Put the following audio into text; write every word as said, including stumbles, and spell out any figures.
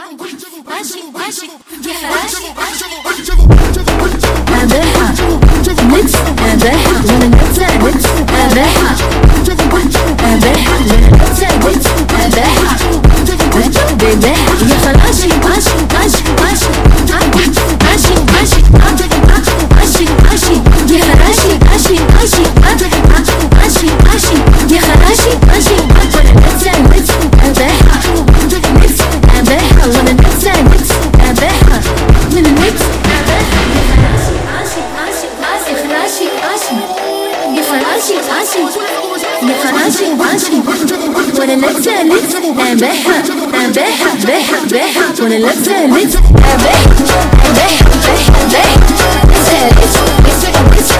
أباحة ميكس أباحة وانا نبتع ميكس أباحة أباحة وانا نبتع ميكس أباحة بباحة يا خلاشي ماشي ماشي ماشي ماشي ماشي ماشي ماشي يا خلاشي ماشي ماشي ماشي ماشي يا خلاشي ماشي وانا نبتع ميكس أباحة ميكس أباحة وانا نبتع ميكس أباحة من الميكس أباحة يا خلاشي ماشي يا خلاشي ماشي يا خلاشي ماشي وانا نبتع ميكس أباحة أباحة أباحة أباحة وانا نبتع ميكس أباحة أباحة أباحة أباحة